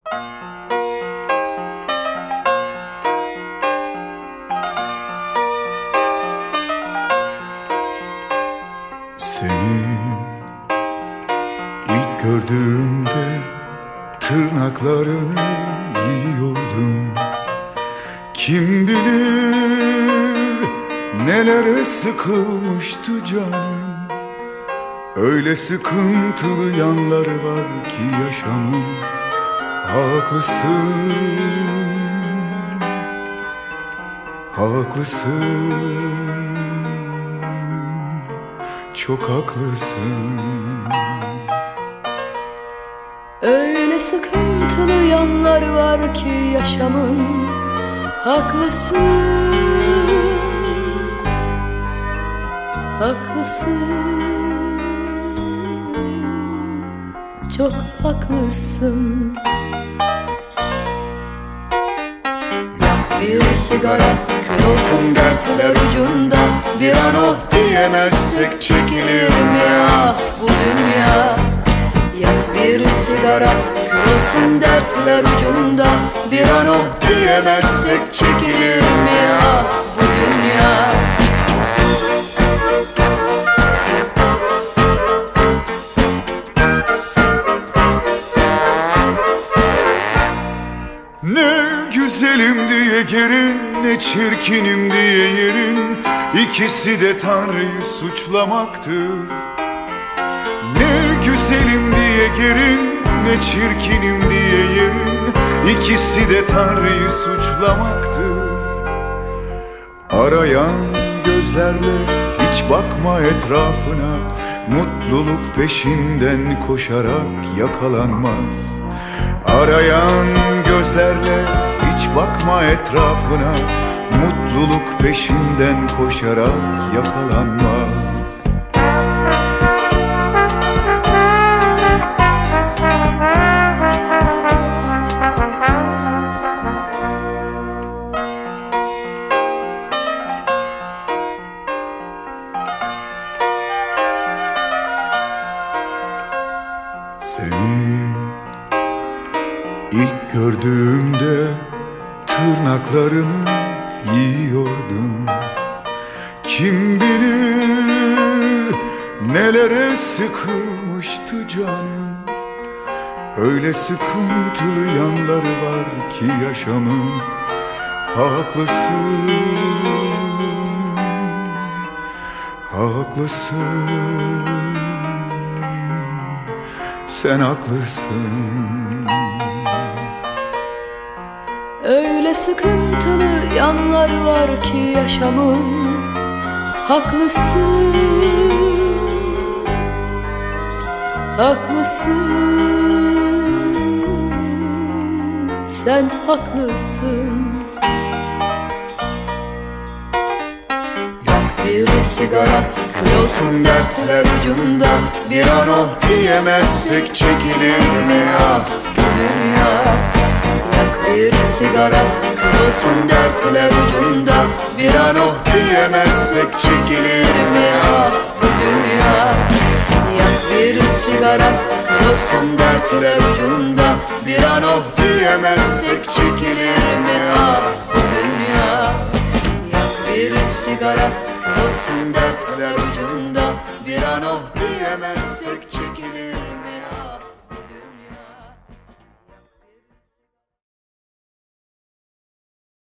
Seni ilk gördüğümde tırnaklarını yiyordum. Kim bilir nelere sıkılmıştı canım. Öyle sıkıntılı yanları var ki yaşamın. Haklısın, haklısın, çok haklısın. Öyle sıkıntılı yanlar var ki yaşamın. Haklısın, haklısın, çok haklısın. Yak bir sigara, kül olsun dertler ucunda. Bir an oh diyemezsek çekilir mi ah bu dünya? Yak bir sigara, kül olsun dertler ucunda. Bir an oh diyemezsek çekilir mi ah bu dünya? Ne güzelim diye gerin, ne çirkinim diye yerin. İkisi de Tanrı'yı suçlamaktır. Ne güzelim diye gerin, ne çirkinim diye yerin. İkisi de Tanrı'yı suçlamaktır. Arayan gözlerle hiç bakma etrafına. Mutluluk peşinden koşarak yakalanmaz. Arayan gözlerle hiç bakma etrafına. Mutluluk peşinden koşarak yakalanmaz. Seni ilk gördüğümde tırnaklarını yiyordum. Kim bilir nelere sıkılmıştı canım. Öyle sıkıntılı yanları var ki yaşamın. Haklısın, haklısın, sen haklısın. Öyle sıkıntılı yanlar var ki yaşamın. Haklısın, haklısın, sen haklısın. Yak bir sigara, kül olsun dertler ucunda. Bir an oh diyemezsek çekilir mi ah bu dünya? Yak bir sigara, kül olsun dertler ucunda. Bir an oh diyemezsek çekilir mi ah bu dünya? Yak bir sigara, kül olsun dertler ucunda. Bir an oh diyemezsek çekilir mi ah bu dünya? Yak bir sigara, kül olsun dertler ucunda. Bir an oh diyemezsek